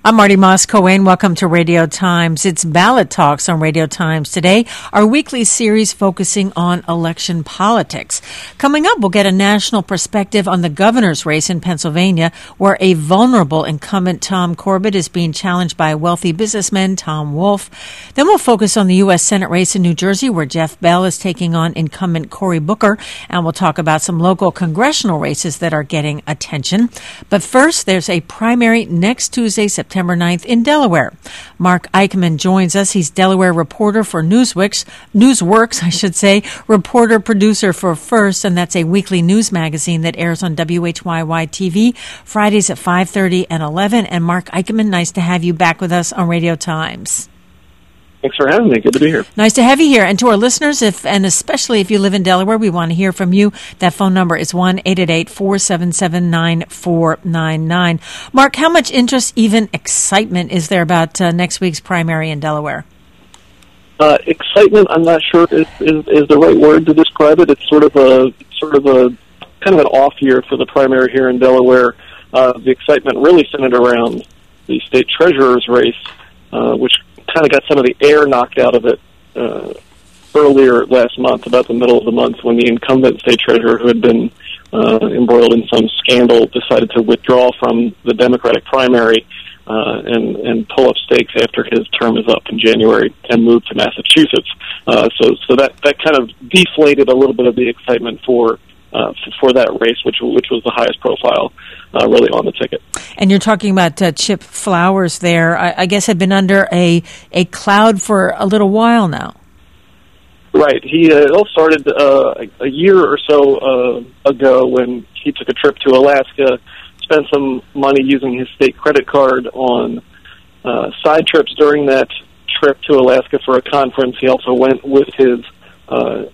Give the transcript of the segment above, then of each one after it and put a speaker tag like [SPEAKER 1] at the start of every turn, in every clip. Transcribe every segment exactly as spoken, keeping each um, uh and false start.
[SPEAKER 1] I'm Marty Moss-Coane. Welcome to Radio Times. It's Ballot Talks on Radio Times today, our weekly series focusing on election politics. Coming up, we'll get a national perspective on the governor's race in Pennsylvania, where a vulnerable incumbent, Tom Corbett, is being challenged by wealthy businessman Tom Wolf. Then we'll focus on the U S Senate race in New Jersey, where Jeff Bell is taking on incumbent Cory Booker, and we'll talk about some local congressional races that are getting attention. But first, there's a primary next Tuesday, September ninth in Delaware. Mark Eichmann joins us. He's Delaware reporter for Newsworks, Newsworks, I should say, reporter producer for First, and that's a weekly news magazine that airs on W H Y Y T V Fridays at five thirty and eleven. And Mark Eichmann, nice to have you back with us on Radio Times.
[SPEAKER 2] Thanks for having me. Good to be here.
[SPEAKER 1] Nice to have you here. And to our listeners, if and especially if you live in Delaware, we want to hear from you. That phone number is one eight eight eight, four seven seven, nine four nine nine. Mark, how much interest, even excitement, is there about uh, next week's primary in Delaware?
[SPEAKER 2] Uh, excitement, I'm not sure is, is, is the right word to describe it. It's sort of a sort of a kind of an off year for the primary here in Delaware. Uh, the excitement really centered around the state treasurer's race, uh, which kind of got some of the air knocked out of it uh, earlier last month, about the middle of the month, when the incumbent state treasurer, who had been uh, embroiled in some scandal, decided to withdraw from the Democratic primary uh, and, and pull up stakes after his term is up in January and move to Massachusetts. Uh, so so that, that kind of deflated a little bit of the excitement for Uh, for that race, which which was the highest profile, uh, really, on the ticket.
[SPEAKER 1] And you're talking about uh, Chip Flowers there. I, I guess had been under a a cloud for a little while now.
[SPEAKER 2] Right. He uh, it all started uh, a year or so uh, ago when he took a trip to Alaska, spent some money using his state credit card on uh, side trips during that trip to Alaska for a conference. He also went with his uh,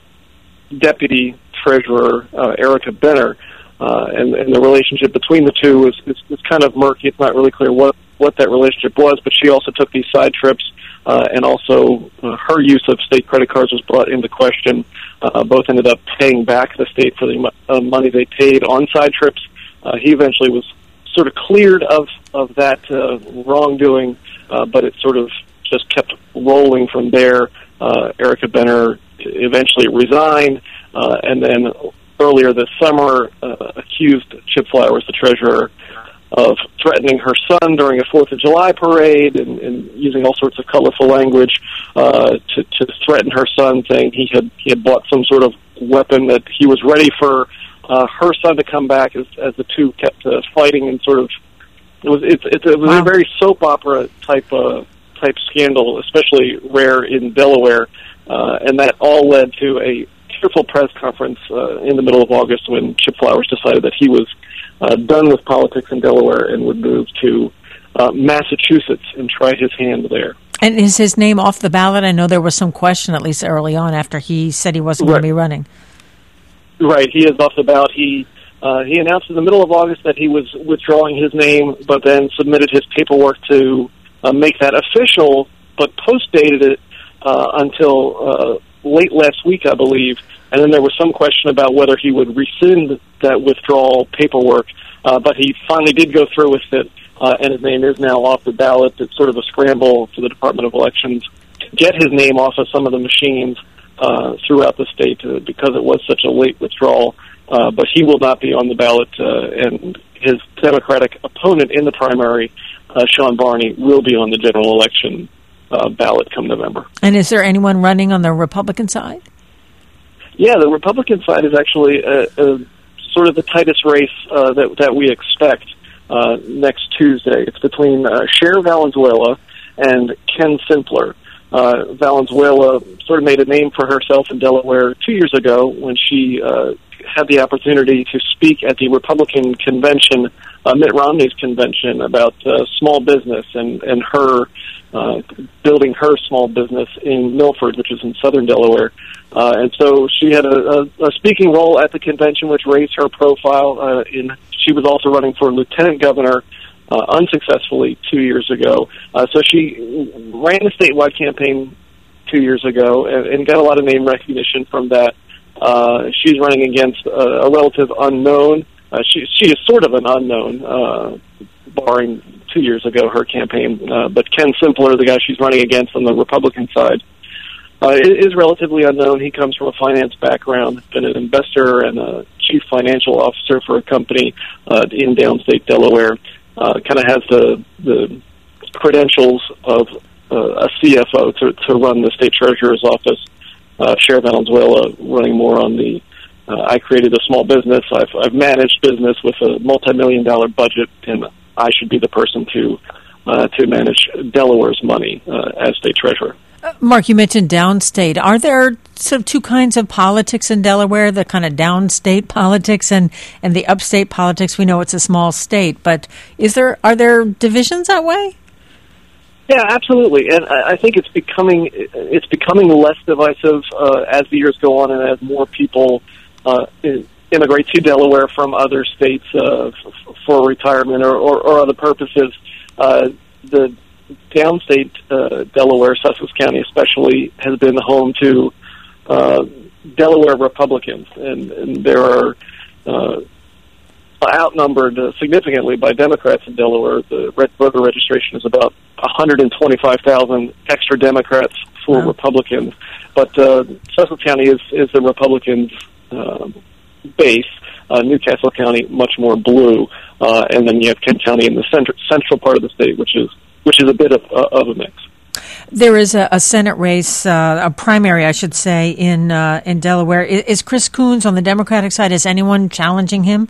[SPEAKER 2] deputy treasurer, uh, Erica Benner, uh, and, and the relationship between the two is, is, is kind of murky. It's not really clear what, what that relationship was, but she also took these side trips, uh, and also uh, her use of state credit cards was brought into question. Uh, both ended up paying back the state for the uh, money they paid on side trips. Uh, he eventually was sort of cleared of, of that uh, wrongdoing, uh, but it sort of just kept rolling from there. Uh, Erica Benner eventually resigned, Uh, and then earlier this summer, uh, accused Chip Flowers, the treasurer, of threatening her son during a Fourth of July parade and, and using all sorts of colorful language uh, to, to threaten her son, saying he had he had bought some sort of weapon, that he was ready for uh, her son to come back as, as the two kept uh, fighting, and sort of it was it's, it's, it was wow. a very soap opera type uh, type scandal, especially rare in Delaware, uh, and that all led to a tearful press conference uh, in the middle of August when Chip Flowers decided that he was uh, done with politics in Delaware and would move to uh, Massachusetts and try his hand there.
[SPEAKER 1] And is his name off the ballot? I know there was some question, at least early on, after he said he wasn't
[SPEAKER 2] right.
[SPEAKER 1] going to be running.
[SPEAKER 2] Right, he is off the ballot. He uh, he announced in the middle of August that he was withdrawing his name, but then submitted his paperwork to uh, make that official, but post-dated it uh, until uh, late last week, I believe, and then there was some question about whether he would rescind that withdrawal paperwork, uh, but he finally did go through with it, uh, and his name is now off the ballot. It's sort of a scramble for the Department of Elections to get his name off of some of the machines uh, throughout the state uh, because it was such a late withdrawal, uh, but he will not be on the ballot, uh, and his Democratic opponent in the primary, uh, Sean Barney, will be on the general election Uh, ballot come November.
[SPEAKER 1] And is there anyone running on the Republican side?
[SPEAKER 2] Yeah, the Republican side is actually a, a sort of the tightest race uh, that that we expect uh, next Tuesday. It's between uh, Cher Valenzuela and Ken Simpler. Uh, Valenzuela sort of made a name for herself in Delaware two years ago when she uh, had the opportunity to speak at the Republican convention, uh, Mitt Romney's convention, about uh, small business and, and her uh, building her small business in Milford, which is in southern Delaware. Uh, and so she had a, a, a speaking role at the convention, which raised her profile. Uh, in she was also running for lieutenant governor uh, unsuccessfully two years ago. Uh, so she ran a statewide campaign two years ago and, and got a lot of name recognition from that. Uh, she's running against a, a relative unknown. Uh, she, she is sort of an unknown, uh, barring two years ago, her campaign. Uh, but Ken Simpler, the guy she's running against on the Republican side, uh, is relatively unknown. He comes from a finance background, been an investor and a chief financial officer for a company uh, in downstate Delaware. Uh, kind of has the the credentials of uh, a C F O to, to run the state treasurer's office. Uh, Sheriff Valenzuela running more on the, uh, I created a small business, I've, I've managed business with a multi-million dollar budget, and I should be the person to uh, to manage Delaware's money uh, as state treasurer.
[SPEAKER 1] Uh, Mark, you mentioned downstate. Are there sort of two kinds of politics in Delaware, the kind of downstate politics and, and the upstate politics? We know it's a small state, but is there are there divisions that way?
[SPEAKER 2] Yeah, absolutely, and I think it's becoming it's becoming less divisive uh, as the years go on, and as more people uh, immigrate to Delaware from other states uh, f- for retirement or, or, or other purposes. Uh, the downstate uh, Delaware, Sussex County especially, has been home to uh, Delaware Republicans, and, and there are uh, outnumbered uh, significantly by Democrats in Delaware. The red voter registration is about one hundred twenty-five thousand extra Democrats for
[SPEAKER 1] wow.
[SPEAKER 2] Republicans, but uh, Sussex County is, is the Republicans' uh, base. Uh, Newcastle County much more blue, uh, and then you have Kent County in the center, central part of the state, which is which is a bit of, uh, of a mix.
[SPEAKER 1] There is a, a Senate race, uh, a primary, I should say, in uh, in Delaware. Is, is Chris Coons on the Democratic side? Is anyone challenging him?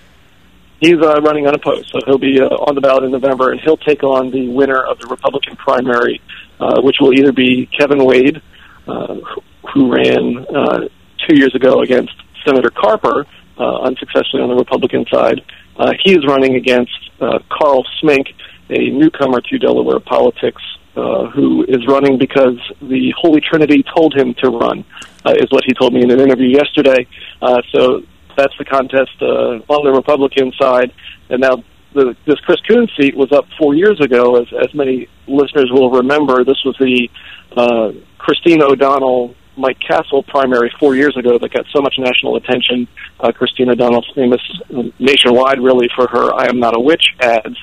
[SPEAKER 2] He's uh, running unopposed, so he'll be uh, on the ballot in November, and he'll take on the winner of the Republican primary, uh, which will either be Kevin Wade, uh, who ran uh, two years ago against Senator Carper, uh, unsuccessfully on the Republican side. Uh, he is running against uh, Carl Smink, a newcomer to Delaware politics, uh, who is running because the Holy Trinity told him to run, uh, is what he told me in an interview yesterday. Uh, so that's the contest uh, on the Republican side. And now the, this Chris Coons seat was up four years ago, as, as many listeners will remember. This was the uh, Christina O'Donnell, Mike Castle primary four years ago that got so much national attention. Uh, Christina O'Donnell's famous nationwide, really, for her I Am Not a Witch ads.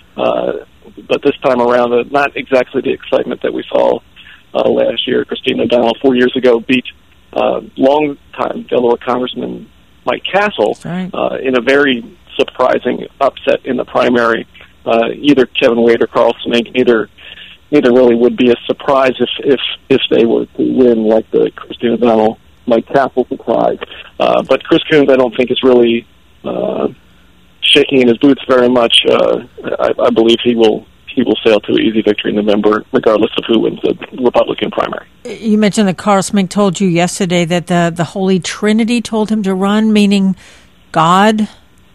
[SPEAKER 2] Uh, but this time around, uh, not exactly the excitement that we saw uh, last year. Christina O'Donnell four years ago beat uh, long-time Delaware Congressman Mike Castle
[SPEAKER 1] right.
[SPEAKER 2] uh, in a very surprising upset in the primary. Uh, either Kevin Wade or Carl Smink, neither neither really would be a surprise if if, if they were to win like the Christina O'Donnell Mike Castle surprise. Uh, but Chris Coons, I don't think is really uh, shaking in his boots very much. Uh, I, I believe he will he will sail to an easy victory in November, regardless of who wins the Republican primary.
[SPEAKER 1] You mentioned that Carl Smink told you yesterday that the, the Holy Trinity told him to run, meaning God.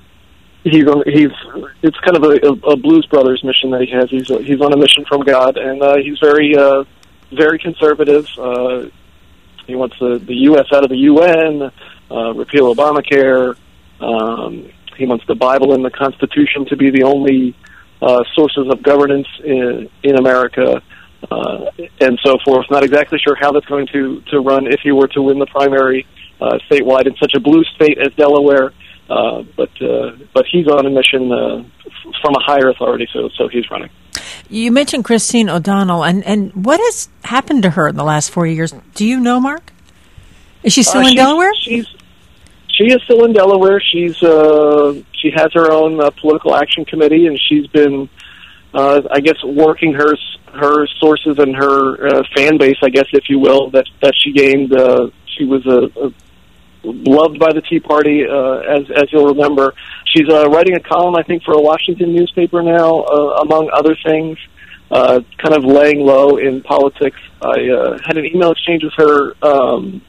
[SPEAKER 2] He's on. He's. It's kind of a, a Blues Brothers mission that he has. He's he's on a mission from God, and uh, he's very uh, very conservative. Uh, he wants the, the U S out of the U N, uh, repeal Obamacare. Um, he wants the Bible and the Constitution to be the only Uh, sources of governance in, in America, uh, and so forth. Not exactly sure how that's going to, to run if he were to win the primary uh, statewide in such a blue state as Delaware, uh, but uh, but he's on a mission uh, f- from a higher authority, so so he's running.
[SPEAKER 1] You mentioned Christine O'Donnell, and, and what has happened to her in the last four years? Do you know, Mark? Is she still
[SPEAKER 2] uh,
[SPEAKER 1] in
[SPEAKER 2] she's,
[SPEAKER 1] Delaware?
[SPEAKER 2] She's She is still in Delaware. She's uh, she has her own uh, political action committee, and she's been, uh, I guess, working her her sources and her uh, fan base, I guess, if you will, that that she gained. Uh, she was a, a loved by the Tea Party, uh, as as you'll remember. She's uh, writing a column, I think, for a Washington newspaper now, uh, among other things. Uh, kind of laying low in politics. I uh, had an email exchange with her. Um,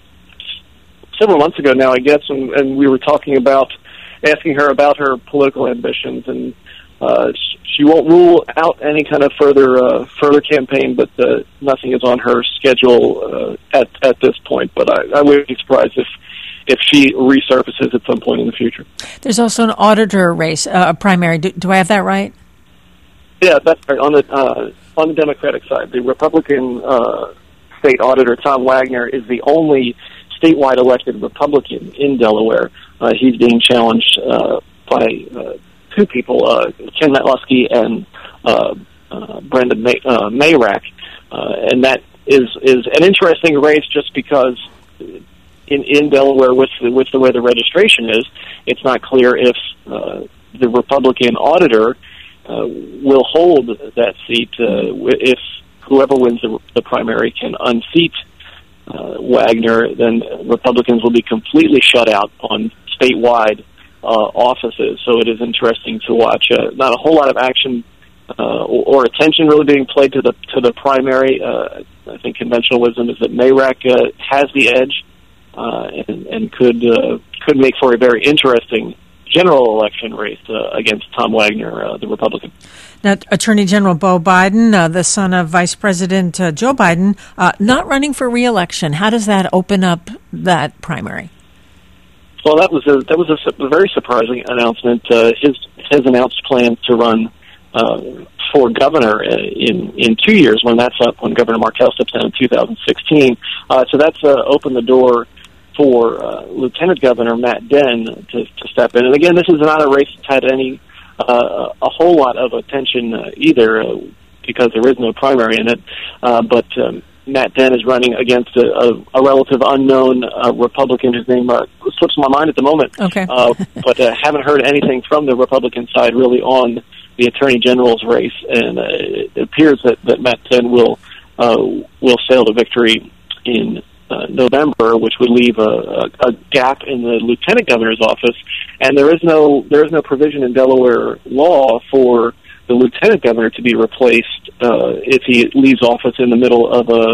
[SPEAKER 2] several months ago now, I guess, and, and we were talking about asking her about her political ambitions, and uh, she won't rule out any kind of further uh, further campaign, but uh, nothing is on her schedule uh, at at this point. But I, I wouldn't be surprised if if she resurfaces at some point in the future.
[SPEAKER 1] There's also an auditor race, uh, a primary. Do, do I have that right?
[SPEAKER 2] Yeah, that's right. On the uh, on the Democratic side, the Republican uh, state auditor Tom Wagner is the only statewide elected Republican in Delaware. Uh, he's being challenged uh, by uh, two people, uh, Ken Metlusky and uh, uh, Brenda May, uh, Mayrack, uh, and that is is an interesting race just because in in Delaware, with the, with the way the registration is, it's not clear if uh, the Republican auditor uh, will hold that seat uh, if whoever wins the, the primary can unseat uh, Wagner. Then Republicans will be completely shut out on statewide uh, offices. So it is interesting to watch. Uh, not a whole lot of action uh, or, or attention really being played to the to the primary. Uh, I think conventional wisdom is that Mayrack uh, has the edge uh, and, and could uh, could make for a very interesting general election race uh, against Tom Wagner, uh, the Republican.
[SPEAKER 1] Now, Attorney General Beau Biden, uh, the son of Vice President uh, Joe Biden, uh, not running for re-election. How does that open up that primary?
[SPEAKER 2] Well, that was a that was a, su- a very surprising announcement. Uh, his his announced plans to run uh, for governor in in two years when that's up when Governor Markell steps down in two thousand sixteen. Uh, so that's uh, opened the door for uh, Lieutenant Governor Matt Dehn to, to step in. And again, this is not a race that's had any uh, a whole lot of attention uh, either uh, because there is no primary in it. Uh, but um, Matt Dehn is running against a, a, a relative unknown uh, Republican whose name uh, slips my mind at the moment.
[SPEAKER 1] Okay.
[SPEAKER 2] uh, but uh, haven't heard anything from the Republican side really on the Attorney General's race, and uh, it appears that, that Matt Dehn will uh, will sail to victory in Uh, November, which would leave a, a, a gap in the lieutenant governor's office, and there is no there is no provision in Delaware law for the lieutenant governor to be replaced uh, if he leaves office in the middle of a,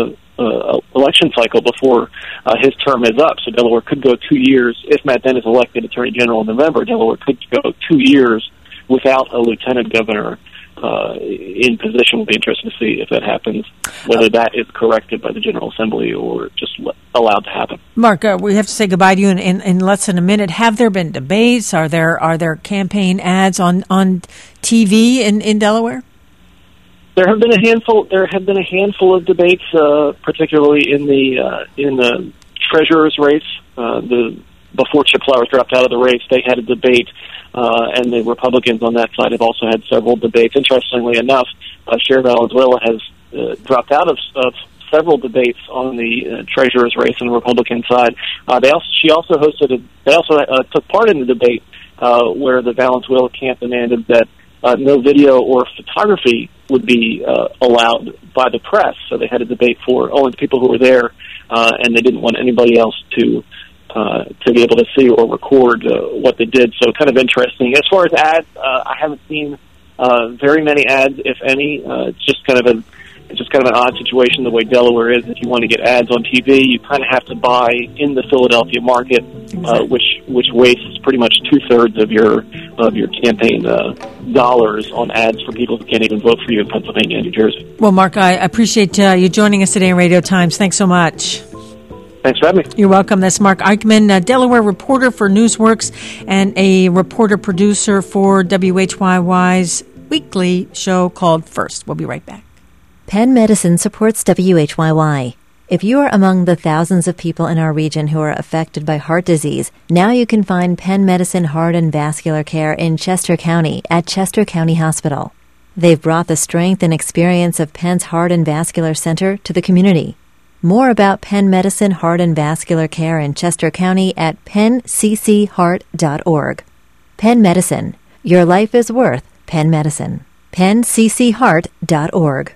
[SPEAKER 2] a election cycle before uh, his term is up. So Delaware could go two years if Matt Dehn is elected Attorney General in November. Delaware could go two years without a lieutenant governor Uh, in position. Will be interested to see if that happens, whether that is corrected by the General Assembly or just le- allowed to happen.
[SPEAKER 1] Mark, uh, we have to say goodbye to you in, in, in less than a minute. Have there been debates? Are there are there campaign ads on, on T V in, in Delaware?
[SPEAKER 2] There have been a handful. There have been a handful of debates, uh, particularly in the uh, in the treasurer's race. Uh, the before Chip Flowers dropped out of the race, they had a debate. Uh, and the Republicans on that side have also had several debates. Interestingly enough, uh, Cher Valenzuela has uh, dropped out of, of several debates on the uh, treasurer's race on the Republican side. Uh, they also, she also hosted. A, they also uh, took part in the debate uh, where the Valenzuela camp demanded that uh, no video or photography would be uh, allowed by the press. So they had a debate for only the people who were there, uh, and they didn't want anybody else to. Uh, to be able to see or record uh, what they did. So kind of interesting. As far as ads, uh, I haven't seen uh, very many ads, if any. Uh, it's just kind of a it's just kind of an odd situation the way Delaware is. If you want to get ads on T V, you kind of have to buy in the Philadelphia market, uh, which which wastes pretty much two thirds of your of your campaign uh, dollars on ads for people who can't even vote for you in Pennsylvania and New Jersey.
[SPEAKER 1] Well, Mark, I appreciate uh, you joining us today on Radio Times. Thanks so much.
[SPEAKER 2] Thanks for having me.
[SPEAKER 1] You're welcome. That's Mark Eichman, a Delaware reporter for Newsworks and a reporter-producer for W H Y Y's weekly show called First. We'll be right back.
[SPEAKER 3] Penn Medicine supports W H Y Y. If you are among the thousands of people in our region who are affected by heart disease, now you can find Penn Medicine Heart and Vascular Care in Chester County at Chester County Hospital. They've brought the strength and experience of Penn's Heart and Vascular Center to the community. More about Penn Medicine Heart and Vascular Care in Chester County at penn c c heart dot org. Penn Medicine. Your life is worth Penn Medicine. penn c c heart dot org.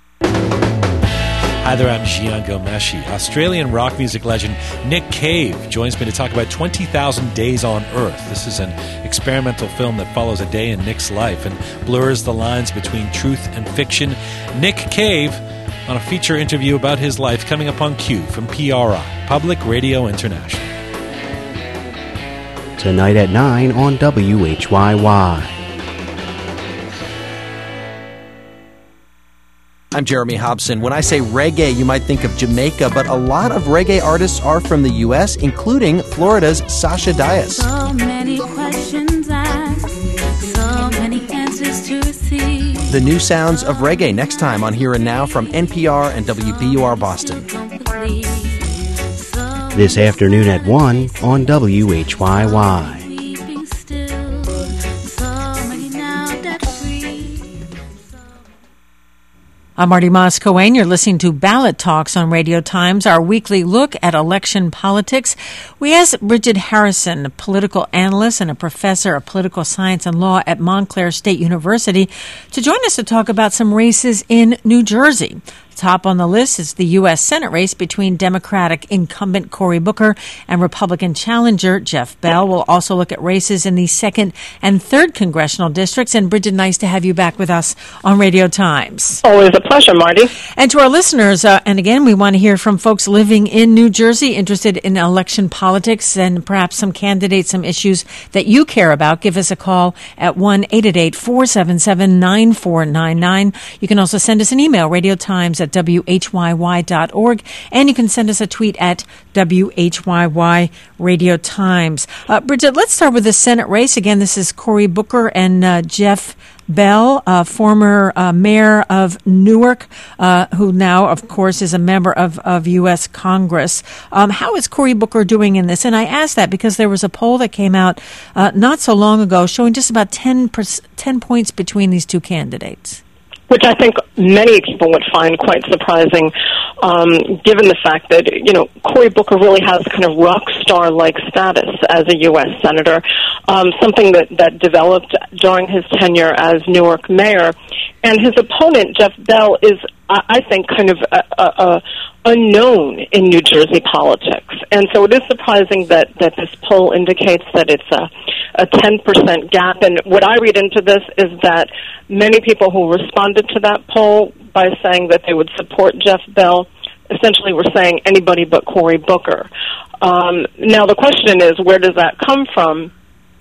[SPEAKER 4] Hi there, I'm Gian Gomeshi. Australian rock music legend Nick Cave joins me to talk about twenty thousand Days on Earth. This is an experimental film that follows a day in Nick's life and blurs the lines between truth and fiction. Nick Cave on a feature interview about his life coming up on Q from P R I, Public Radio International.
[SPEAKER 5] Tonight at nine on W H Y Y.
[SPEAKER 6] I'm Jeremy Hobson. When I say reggae, you might think of Jamaica, but a lot of reggae artists are from the U S, including Florida's Sasha Dias.
[SPEAKER 7] So many questions asked, so many answers to receive.
[SPEAKER 6] The new sounds of reggae next time on Here and Now from N P R and W B U R Boston.
[SPEAKER 5] This afternoon at one on W H Y Y.
[SPEAKER 1] I'm Marty Moss-Coane. You're listening to Ballot Talks on Radio Times, our weekly look at election politics. We asked Bridget Harrison, a political analyst and a professor of political science and law at Montclair State University, to join us to talk about some races in New Jersey. Top on the list is the U S Senate race between Democratic incumbent Cory Booker and Republican challenger Jeff Bell. We'll also look at races in the second and third congressional districts. And Bridget, nice to have you back with us on Radio Times.
[SPEAKER 8] Always a pleasure, Marty.
[SPEAKER 1] And to our listeners, uh, and again, we want to hear from folks living in New Jersey, interested in election politics and perhaps some candidates, some issues that you care about. Give us a call at one eight eight eight, four seven seven, nine four nine nine. You can also send us an email, radiotimes at W H Y Y dot org, and you can send us a tweet at W H Y Y Radio Times. Uh, Bridget, let's start with the Senate race. Again, this is Cory Booker and uh, Jeff Bell, uh, former uh, mayor of Newark, uh, who now, of course, is a member of, of U S Congress. Um, how is Cory Booker doing in this? And I ask that because there was a poll that came out uh, not so long ago showing just about ten, ten points between these two candidates,
[SPEAKER 8] which I think many people would find quite surprising, um, given the fact that, you know, Cory Booker really has kind of rock star-like status as a U S Senator, um, something that, that developed during his tenure as Newark mayor. And his opponent, Jeff Bell, is, I think, kind of a, a, a unknown in New Jersey politics. And so it is surprising that, that this poll indicates that it's a, a ten percent gap. And what I read into this is that many people who responded to that poll by saying that they would support Jeff Bell essentially were saying anybody but Cory Booker. Um, now, the question is, where does that come from?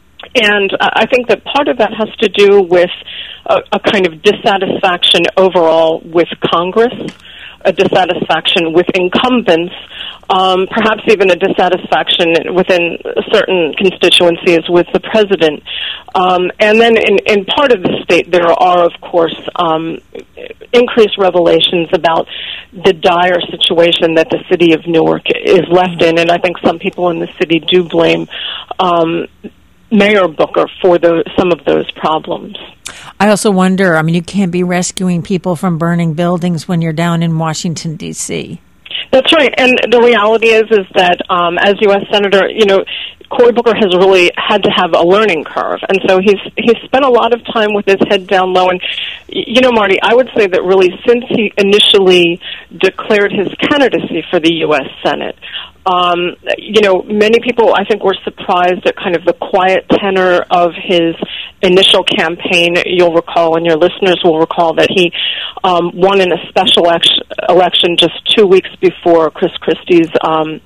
[SPEAKER 8] And I think that part of that has to do with a, a kind of dissatisfaction overall with Congress, a dissatisfaction with incumbents, um, perhaps even a dissatisfaction within certain constituencies with the president. Um, and then in, in part of the state, there are, of course, um, increased revelations about the dire situation that the city of Newark is left in. And I think some people in the city do blame um, Mayor Booker for the, some of those problems.
[SPEAKER 1] I also wonder, I mean, you can't be rescuing people from burning buildings when you're down in Washington, D C
[SPEAKER 8] That's right. And the reality is, is that um, as U S Senator, you know, Cory Booker has really had to have a learning curve. And so he's he's spent a lot of time with his head down low. And, you know, Marty, I would say that really since he initially declared his candidacy for the U S Senate, um, you know, many people, I think, were surprised at kind of the quiet tenor of his initial campaign. You'll recall, and your listeners will recall, that he um, won in a special election, election just two weeks before Chris Christie's um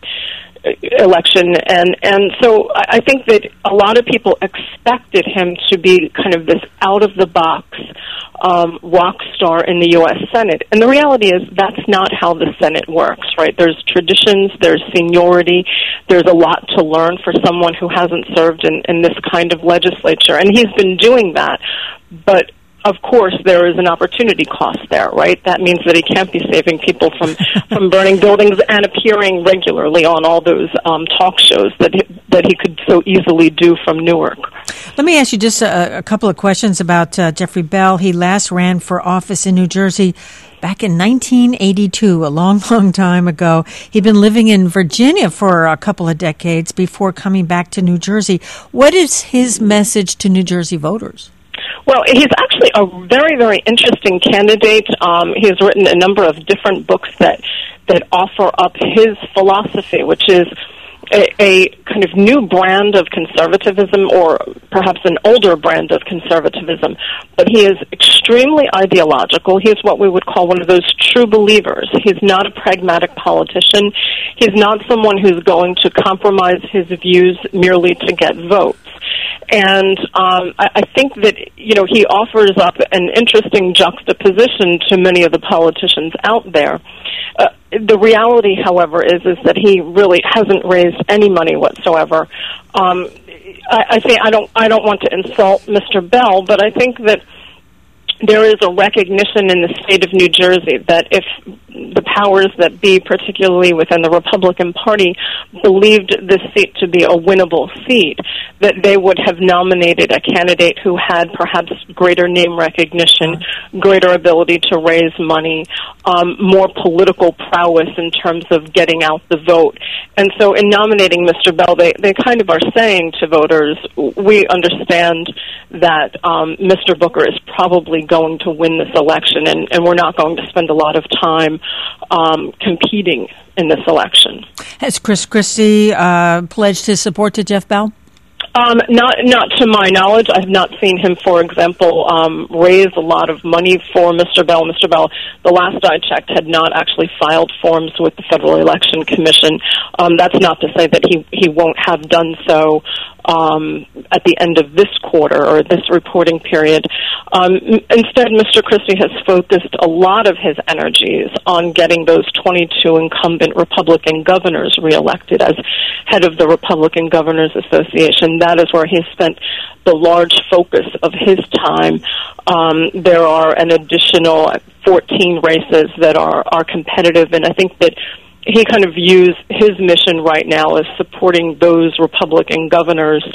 [SPEAKER 8] election, and and so I think that a lot of people expected him to be kind of this out-of-the-box um, rock star in the U S Senate, and the reality is that's not how the Senate works, right? There's traditions, there's seniority, there's a lot to learn for someone who hasn't served in, in this kind of legislature, and he's been doing that, but of course, there is an opportunity cost there, right? That means that he can't be saving people from, from burning buildings and appearing regularly on all those um, talk shows that he, that he could so easily do from Newark.
[SPEAKER 1] Let me ask you just a, a couple of questions about uh, Jeffrey Bell. He last ran for office in New Jersey back in nineteen eighty-two, a long, long time ago. He'd been living in Virginia for a couple of decades before coming back to New Jersey. What is his message to New Jersey voters?
[SPEAKER 8] Well, he's actually a very, very interesting candidate. Um, he's written a number of different books that that offer up his philosophy, which is a, a kind of new brand of conservatism, or perhaps an older brand of conservatism. But he is extremely ideological. He is what we would call one of those true believers. He's not a pragmatic politician. He's not someone who's going to compromise his views merely to get votes. And um, I, I think that, you know, he offers up an interesting juxtaposition to many of the politicians out there. Uh, the reality, however, is is that he really hasn't raised any money whatsoever. Um, I, I think I don't I don't want to insult Mister Bell, but I think that there is a recognition in the state of New Jersey that if the powers that be, particularly within the Republican Party, believed this seat to be a winnable seat, that they would have nominated a candidate who had perhaps greater name recognition, greater ability to raise money, um, more political prowess in terms of getting out the vote. And so in nominating Mister Bell, they, they kind of are saying to voters, we understand that um, Mister Booker is probably going to win this election, and, and we're not going to spend a lot of time um, competing in this election.
[SPEAKER 1] Has Chris Christie uh, pledged his support to Jeff Bell?
[SPEAKER 8] Um, not, not to my knowledge. I have not seen him, for example, um, raise a lot of money for Mister Bell. Mister Bell, the last I checked, had not actually filed forms with the Federal Election Commission. Um, that's not to say that he, he won't have done so um, at the end of this quarter or this reporting period. Um, instead, Mister Christie has focused a lot of his energies on getting those twenty-two incumbent Republican governors reelected as head of the Republican Governors Association. That is where he has spent the large focus of his time. Um, there are an additional fourteen races that are, are competitive, and I think that he kind of views his mission right now as supporting those Republican governors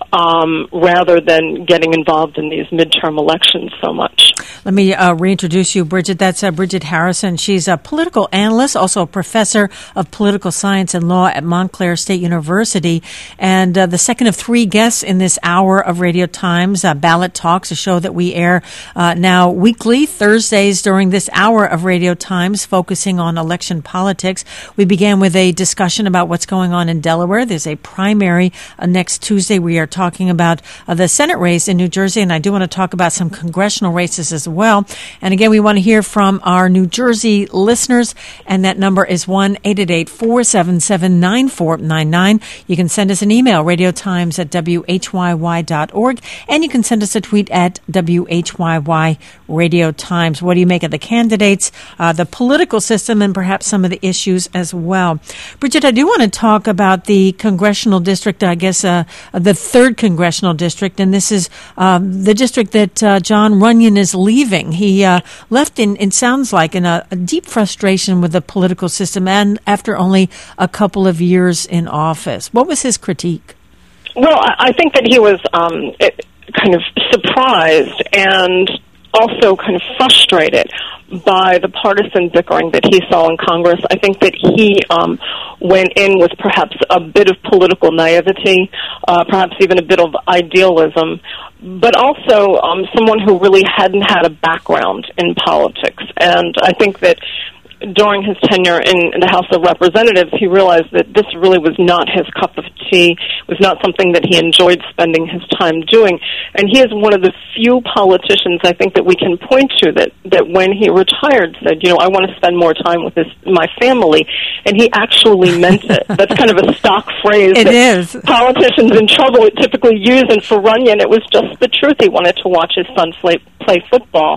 [SPEAKER 8] um, rather than getting involved in these midterm elections so much.
[SPEAKER 1] Let me uh, reintroduce you, Bridget. That's uh, Bridget Harrison. She's a political analyst, also a professor of political science and law at Montclair State University, and uh, the second of three guests in this hour of Radio Times, uh, Ballot Talks, a show that we air uh, now weekly, Thursdays during this hour of Radio Times, focusing on election politics. We began with a discussion about what's going on in Delaware. There's a primary uh, next Tuesday. We are talking about uh, the Senate race in New Jersey, and I do want to talk about some congressional races as well. And again, we want to hear from our New Jersey listeners, and that number is one eight eight eight, four seven seven, nine four nine nine. You can send us an email, radiotimes at w h y y dot org, and you can send us a tweet at W H Y Y Radio Times. What do you make of the candidates, uh, the political system, and perhaps some of the issues as well? Bridget, I do want to talk about the congressional district, I guess uh, the third congressional district, and this is um, the district that uh, Jon Runyon is leaving. He uh, left in, it sounds like, in a, a deep frustration with the political system, and after only a couple of years in office. What was his critique?
[SPEAKER 8] Well, I think that he was um, kind of surprised and also kind of frustrated by the partisan bickering that he saw in Congress. I think that he um, went in with perhaps a bit of political naivety, uh, perhaps even a bit of idealism, but also um, someone who really hadn't had a background in politics. And I think that during his tenure in the House of Representatives, he realized that this really was not his cup of tea, was not something that he enjoyed spending his time doing. And he is one of the few politicians, I think, that we can point to that, that when he retired said, you know, I want to spend more time with his, my family. And he actually meant it. That's kind of a stock phrase
[SPEAKER 1] it
[SPEAKER 8] that
[SPEAKER 1] is.
[SPEAKER 8] Politicians in trouble typically use. And for Runyon, it was just the truth. He wanted to watch his son play, play football.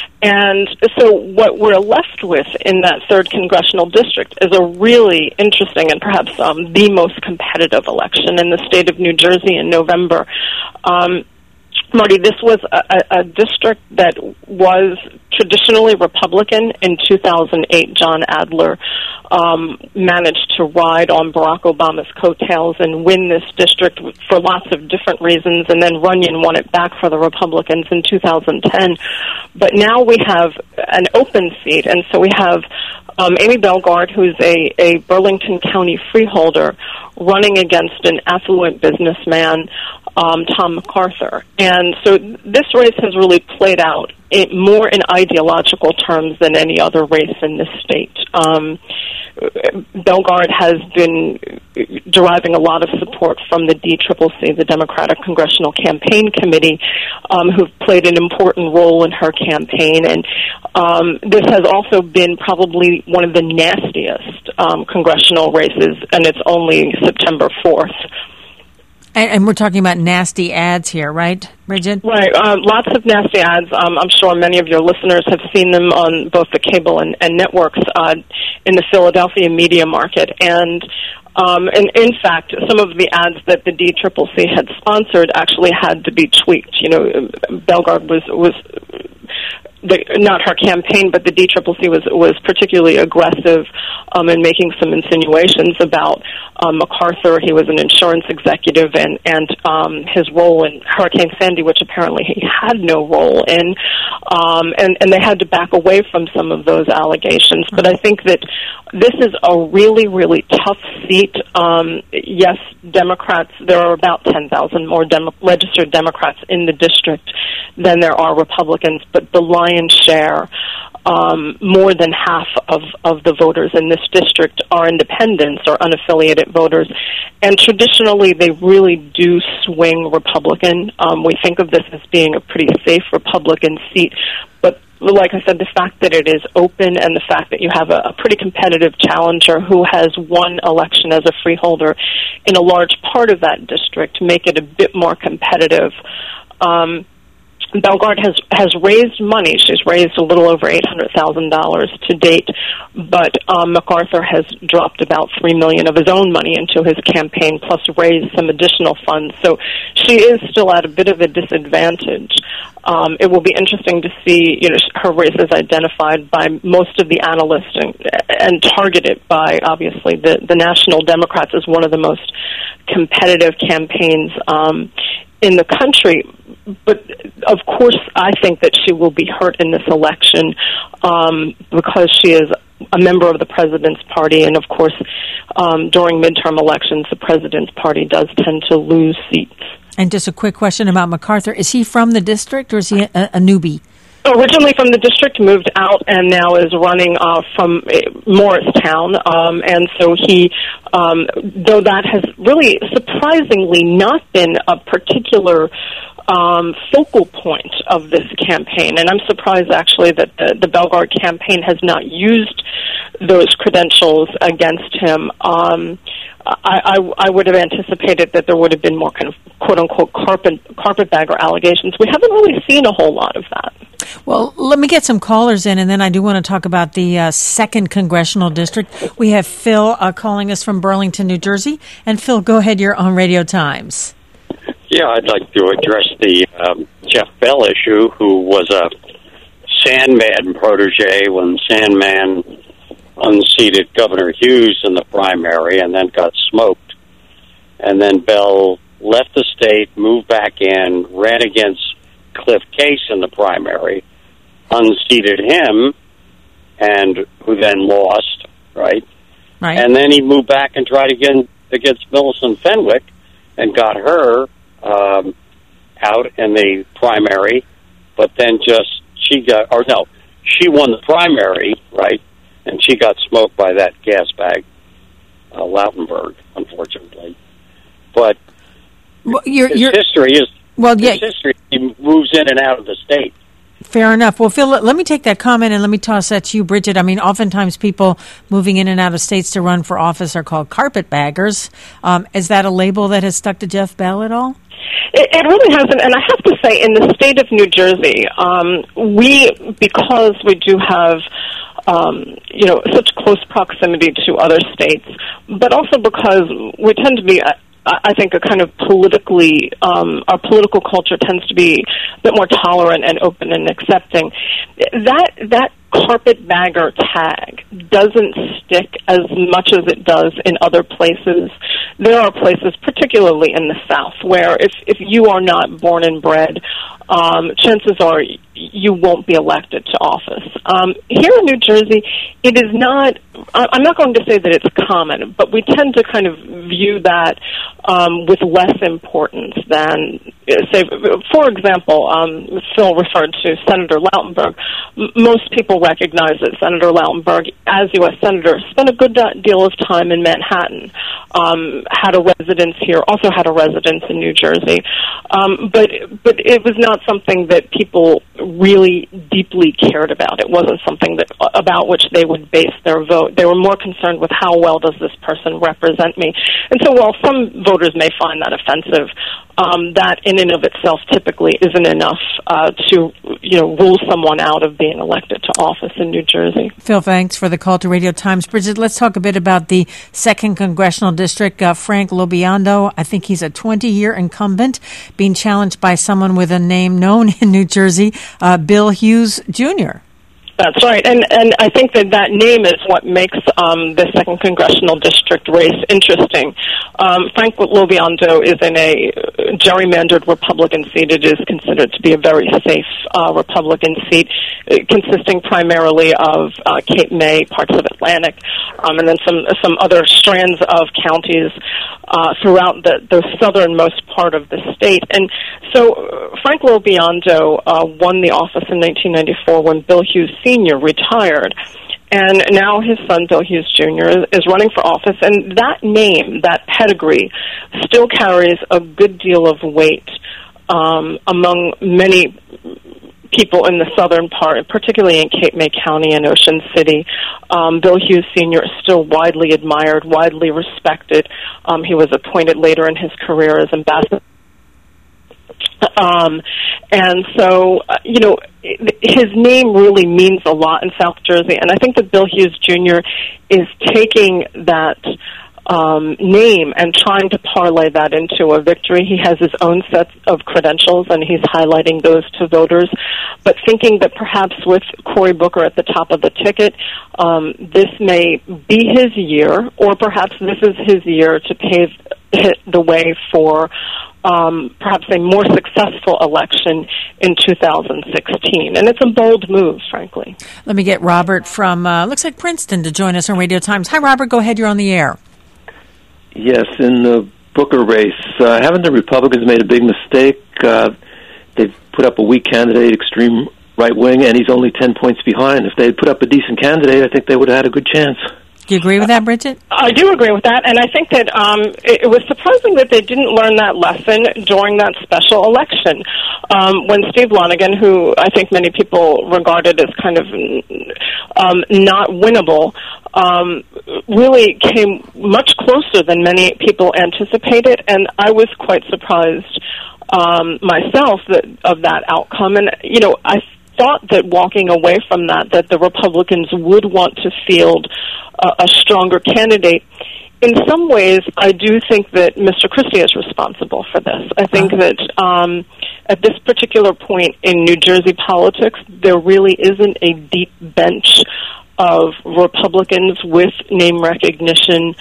[SPEAKER 8] And so what we're left with in that third congressional district is a really interesting and perhaps um, the most competitive election in the state of New Jersey in November. Um, Marty, this was a, a district that was traditionally Republican. In two thousand eight, John Adler um, managed to ride on Barack Obama's coattails and win this district for lots of different reasons, and then Runyon won it back for the Republicans in two thousand ten. But now we have an open seat, and so we have um, Amy Bellegarde, who's a, a Burlington County freeholder, running against an affluent businessman, Um, Tom MacArthur. And so this race has really played out it, more in ideological terms than any other race in this state. Um, Bellegarde has been deriving a lot of support from the D C C C, the Democratic Congressional Campaign Committee, um, who've played an important role in her campaign. And um, this has also been probably one of the nastiest um, congressional races, and it's only September fourth.
[SPEAKER 1] And, and we're talking about nasty ads here, right, Bridget?
[SPEAKER 8] Right. Um, lots of nasty ads. Um, I'm sure many of your listeners have seen them on both the cable and, and networks uh, in the Philadelphia media market. And Um, and in fact, some of the ads that the D C C C had sponsored actually had to be tweaked. You know, Bellegarde was was the, not her campaign, but the D C C C was was particularly aggressive um, in making some insinuations about um, MacArthur. He was an insurance executive, and and um, his role in Hurricane Sandy, which apparently he had no role in, um, and and they had to back away from some of those allegations. But I think that this is a really, really tough seat. Um, yes, Democrats, there are about ten thousand more Demo- registered Democrats in the district than there are Republicans, but the lion's share, um, more than half of, of the voters in this district are independents or unaffiliated voters, and traditionally they really do swing Republican. Um, we think of this as being a pretty safe Republican seat, but like I said, the fact that it is open and the fact that you have a, a pretty competitive challenger who has won election as a freeholder in a large part of that district make it a bit more competitive. Um, Bellegarde has has raised money. She's raised a little over eight hundred thousand dollars to date, but um, MacArthur has dropped about three million dollars of his own money into his campaign, plus raised some additional funds. So she is still at a bit of a disadvantage. Um, it will be interesting to see, you know, her race is identified by most of the analysts and, and targeted by, obviously, the, the National Democrats as one of the most competitive campaigns um, in the country. But, of course, I think that she will be hurt in this election um, because she is a member of the President's Party, and, of course, um, during midterm elections, the President's Party does tend to lose seats.
[SPEAKER 1] And just a quick question about MacArthur. Is he from the district or is he a, a newbie?
[SPEAKER 8] Originally from the district, moved out, and now is running uh, from Morristown. Um, and so he, um, though that has really surprisingly not been a particular um, focal point of this campaign, and I'm surprised actually that the, the Bellegarde campaign has not used those credentials against him. Um, I, I, I would have anticipated that there would have been more kind of quote-unquote carpet, carpetbagger allegations. We haven't really seen a whole lot of that.
[SPEAKER 1] Well, let me get some callers in, and then I do want to talk about the uh, second congressional district. We have Phil uh, calling us from Burlington, New Jersey. And Phil, go ahead. You're on Radio Times.
[SPEAKER 9] Yeah, I'd like to address the um, Jeff Bell issue, who was a Sandman protege when Sandman unseated Governor Hughes in the primary and then got smoked. And then Bell left the state, moved back in, ran against Cliff Case in the primary, unseated him, and who then lost, right?
[SPEAKER 1] Right.
[SPEAKER 9] And then he moved back and tried again against Millicent Fenwick and got her um, out in the primary, but then just she got, or no, she won the primary, right? And she got smoked by that gas bag, uh, Lautenberg, unfortunately. But
[SPEAKER 1] well, you're,
[SPEAKER 9] his
[SPEAKER 1] you're,
[SPEAKER 9] history is
[SPEAKER 1] well, yeah.
[SPEAKER 9] his history. He moves in and out of the state.
[SPEAKER 1] Fair enough. Well, Phil, let me take that comment and let me toss that to you, Bridget. I mean, oftentimes people moving in and out of states to run for office are called carpetbaggers. Um, is that a label that has stuck to Jeff Bell at all?
[SPEAKER 8] It, it really hasn't, and I have to say, in the state of New Jersey, um, we, because we do have Um, you know, such close proximity to other states, but also because we tend to be, I, I think, a kind of politically, um, our political culture tends to be a bit more tolerant and open and accepting. That that carpetbagger tag doesn't stick as much as it does in other places. There are places, particularly in the South, where if, if you are not born and bred, um, chances are you won't be elected to office. Um, here in New Jersey, it is not, I'm not going to say that it's common, but we tend to kind of view that um, with less importance than, say, for example, um, Phil referred to Senator Lautenberg. M- most people recognize that Senator Lautenberg, as U S Senator, spent a good deal of time in Manhattan, um, had a residence here, also had a residence in New Jersey. Um, but but it was not something that people really deeply cared about. It wasn't something that about which they would base their vote. They were more concerned with how well does this person represent me. And so while some voters may find that offensive, um, that in and of itself typically isn't enough uh, to, you know, rule someone out of being elected to office in New Jersey.
[SPEAKER 1] Phil, thanks for the call to Radio Times. Bridget, let's talk a bit about the second Congressional District. Uh, Frank LoBiondo, I think he's a twenty-year incumbent, being challenged by someone with a name known in New Jersey, uh, Bill Hughes Junior
[SPEAKER 8] That's right, and and I think that that name is what makes um, the second congressional district race interesting. Um, Frank LoBiondo is in a gerrymandered Republican seat. It is considered to be a very safe uh, Republican seat, uh, consisting primarily of uh, Cape May, parts of Atlantic, um, and then some some other strands of counties uh, throughout the, the southernmost part of the state. And so uh, Frank LoBiondo uh, won the office in nineteen ninety-four when Bill Hughes Senior retired, and now his son Bill Hughes Junior is, is running for office, and that name, that pedigree, still carries a good deal of weight um, among many people in the southern part, particularly in Cape May County and Ocean City. Um, Bill Hughes Senior is still widely admired, widely respected. Um, he was appointed later in his career as ambassador. Um, and so, uh, you know, his name really means a lot in South Jersey, and I think that Bill Hughes Junior is taking that um, name and trying to parlay that into a victory. He has his own set of credentials, and he's highlighting those to voters, but thinking that perhaps with Cory Booker at the top of the ticket, um, this may be his year, or perhaps this is his year to pave the way for Um, perhaps a more successful election in two thousand sixteen. And it's a bold move, frankly.
[SPEAKER 1] Let me get Robert from, uh, looks like Princeton, to join us on Radio Times. Hi, Robert. Go ahead. You're on the air.
[SPEAKER 10] Yes, in the Booker race, uh, haven't the Republicans made a big mistake? Uh, they've put up a weak candidate, extreme right-wing, and he's only ten points behind. If they had put up a decent candidate, I think they would have had a good chance.
[SPEAKER 1] Do you agree with that, Bridget?
[SPEAKER 8] I do agree with that, and I think that um, it, it was surprising that they didn't learn that lesson during that special election um, when Steve Lonegan, who I think many people regarded as kind of um, not winnable, um, really came much closer than many people anticipated, and I was quite surprised um, myself that, of that outcome. And, you know, I thought that walking away from that, that the Republicans would want to field a, a stronger candidate. In some ways, I do think that Mister Christie is responsible for this. I think uh-huh. that um, at this particular point in New Jersey politics, there really isn't a deep bench of Republicans with name recognition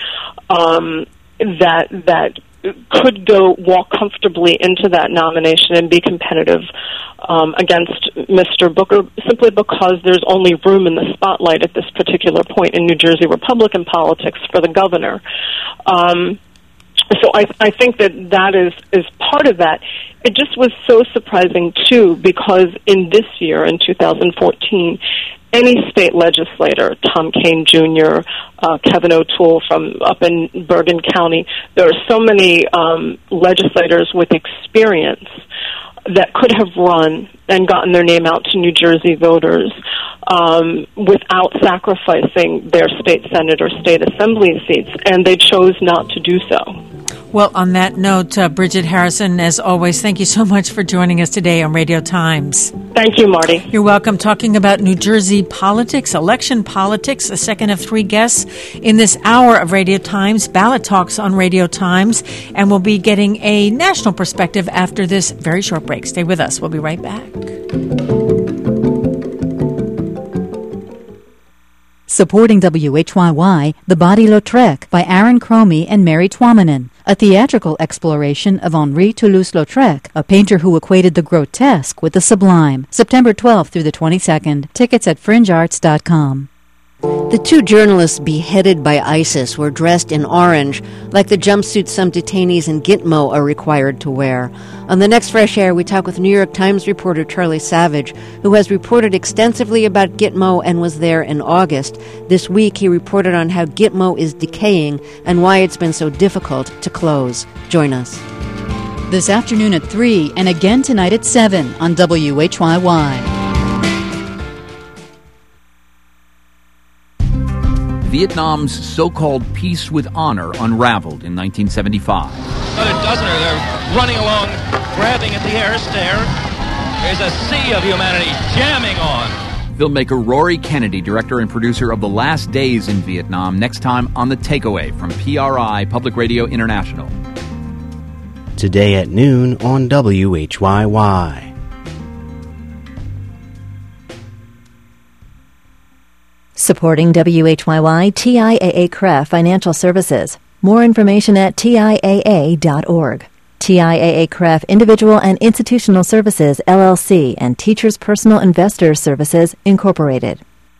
[SPEAKER 8] um, that that could go walk comfortably into that nomination and be competitive um, against Mister Booker, simply because there's only room in the spotlight at this particular point in New Jersey Republican politics for the governor. Um, so I, I think that that is, is part of that. It just was so surprising, too, because in this year, in two thousand fourteen, any state legislator, Tom Kean Junior, uh, Kevin O'Toole from up in Bergen County, there are so many um, legislators with experience that could have run and gotten their name out to New Jersey voters um, without sacrificing their state senate or state assembly seats, and they chose not to do so.
[SPEAKER 1] Well, on that note, uh, Bridget Harrison, as always, thank you so much for joining us today on Radio Times.
[SPEAKER 8] Thank you, Marty.
[SPEAKER 1] You're welcome. Talking about New Jersey politics, election politics, a second of three guests in this hour of Radio Times, Ballot Talks on Radio Times, and we'll be getting a national perspective after this very short break. Stay with us. We'll be right back.
[SPEAKER 11] Supporting W H Y Y, The Body-Lautrec by Aaron Cromie and Mary Tuominen, a theatrical exploration of Henri Toulouse-Lautrec, a painter who equated the grotesque with the sublime. September twelfth through the twenty-second. Tickets at fringe arts dot com.
[SPEAKER 12] The two journalists beheaded by ISIS were dressed in orange, like the jumpsuits some detainees in Gitmo are required to wear. On the next Fresh Air, we talk with New York Times reporter Charlie Savage, who has reported extensively about Gitmo and was there in August. This week, he reported on how Gitmo is decaying and why it's been so difficult to close. Join us.
[SPEAKER 11] This afternoon at three and again tonight at seven on W H Y Y.
[SPEAKER 13] Vietnam's so-called peace with honor unraveled in nineteen seventy-five. wasn't there? They're running along, grabbing at the air stair. There's a sea of humanity jamming on.
[SPEAKER 14] Filmmaker Rory Kennedy, director and producer of The Last Days in Vietnam, next time on The Takeaway from P R I, Public Radio International.
[SPEAKER 5] Today at noon on W H Y Y.
[SPEAKER 3] Supporting W H Y Y, T I A A C R E F Financial Services. More information at T I A A dot org. T I A A C R E F Individual and Institutional Services, L L C, and Teachers Personal Investors Services, Incorporated.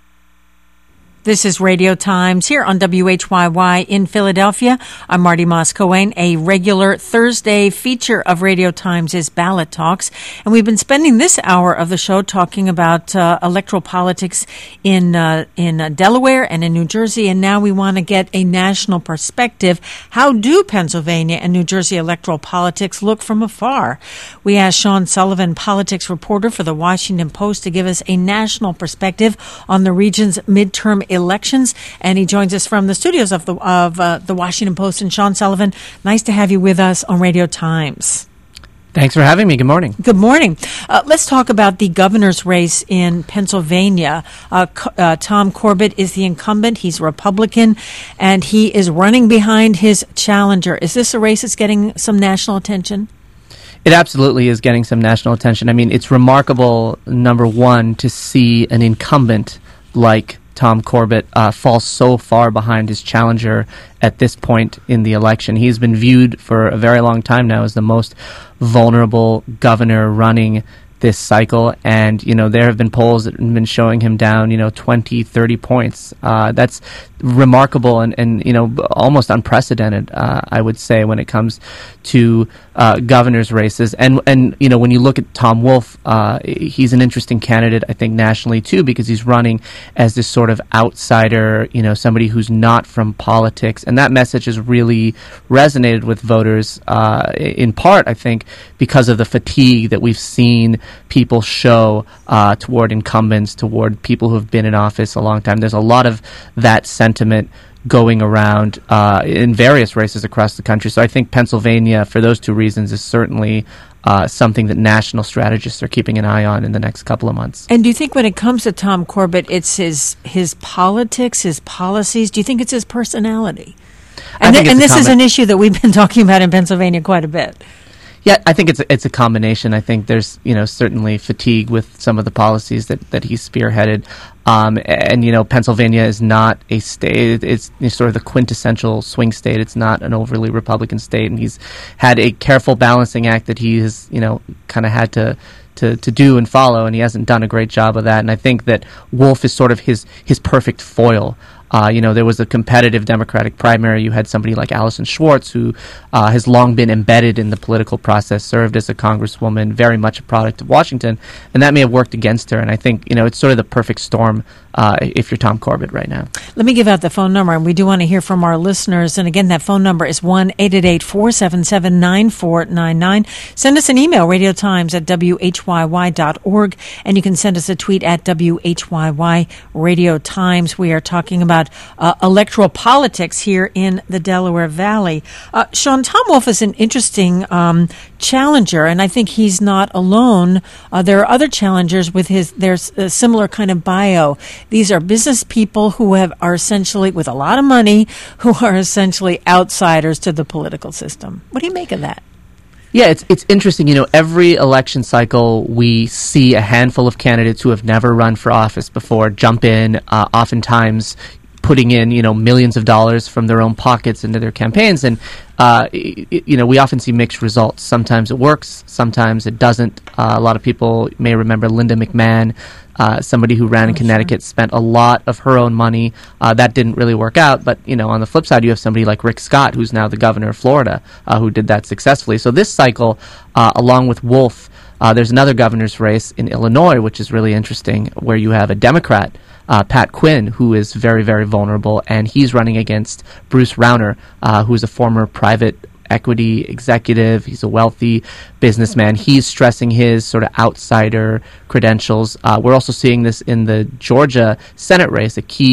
[SPEAKER 1] This is Radio Times here on W H Y Y in Philadelphia. I'm Marty Moss-Coane. A regular Thursday feature of Radio Times is Ballot Talks, and we've been spending this hour of the show talking about uh, electoral politics in uh, in uh, Delaware and in New Jersey, and now we want to get a national perspective. How do Pennsylvania and New Jersey electoral politics look from afar? We asked Sean Sullivan, politics reporter for the Washington Post, to give us a national perspective on the region's midterm elections, and he joins us from the studios of the of uh, the Washington Post. And Sean Sullivan, nice to have you with us on Radio Times.
[SPEAKER 15] Thanks for having me. Good morning.
[SPEAKER 1] Good morning. Uh, let's talk about the governor's race in Pennsylvania. Uh, uh, Tom Corbett is the incumbent. He's a Republican, and he is running behind his challenger. Is this a race that's getting some national attention?
[SPEAKER 15] It absolutely is getting some national attention. I mean, it's remarkable, number one, to see an incumbent like Tom Corbett uh, falls so far behind his challenger at this point in the election. He's been viewed for a very long time now as the most vulnerable governor running this cycle, and you know there have been polls that have been showing him down you know twenty, thirty points. Uh, that's remarkable and, and you know almost unprecedented, uh, I would say, when it comes to uh, governor's races. And and you know when you look at Tom Wolf, uh, he's an interesting candidate, I think, nationally too, because he's running as this sort of outsider, you know, somebody who's not from politics, and that message has really resonated with voters, uh, in part, I think, because of the fatigue that we've seen people show uh, toward incumbents, toward people who have been in office a long time. There's a lot of that sentiment going around uh, in various races across the country. So I think Pennsylvania, for those two reasons, is certainly uh, something that national strategists are keeping an eye on in the next couple of months.
[SPEAKER 1] And do you think when it comes to Tom Corbett, it's his his politics, his policies? Do you think it's his personality? And, th- and this is an issue that we've been talking about in Pennsylvania quite a bit.
[SPEAKER 15] Yeah, I think it's a, it's a combination. I think there's you know certainly fatigue with some of the policies that, that he's spearheaded, um, and you know Pennsylvania is not a state. It's, it's sort of the quintessential swing state. It's not an overly Republican state, and he's had a careful balancing act that he has you know kind of had to. To, to do and follow, and he hasn't done a great job of that. And I think that Wolf is sort of his his perfect foil. Uh, you know, there was a competitive Democratic primary. You had somebody like Allison Schwartz, who uh, has long been embedded in the political process, served as a congresswoman, very much a product of Washington, and that may have worked against her. And I think, you know, it's sort of the perfect storm uh, if you're Tom Corbett right now.
[SPEAKER 1] Let me give out the phone number, and we do want to hear from our listeners. And again, that phone number is one eight eight eight, four seven seven, nine four nine nine. Send us an email, radiotimes at W H Y Y dot org, and you can send us a tweet at W H Y Y Radio Times. We are talking about Uh, electoral politics here in the Delaware Valley. Uh, Sean, Tom Wolf is an interesting um, challenger, and I think he's not alone. Uh, there are other challengers with his there's a similar kind of bio. These are business people who have are essentially, with a lot of money, who are essentially outsiders to the political system. What do you make of that?
[SPEAKER 15] Yeah, it's it's interesting. You know, every election cycle we see a handful of candidates who have never run for office before jump in, uh, oftentimes putting in, you know, millions of dollars from their own pockets into their campaigns. And, uh, it, you know, we often see mixed results. Sometimes it works, sometimes it doesn't. Uh, a lot of people may remember Linda McMahon, uh, somebody who ran in Connecticut, spent a lot of her own money. Uh, that didn't really work out. But, you know, on the flip side, you have somebody like Rick Scott, who's now the governor of Florida, uh, who did that successfully. So this cycle, uh, along with Wolf, uh, there's another governor's race in Illinois, which is really interesting, where you have a Democrat, Uh, Pat Quinn, who is very, very vulnerable, and he's running against Bruce Rauner, uh, who is a former private equity executive. He's a wealthy businessman. He's stressing his sort of outsider credentials. Uh, we're also seeing this in the Georgia Senate race, a key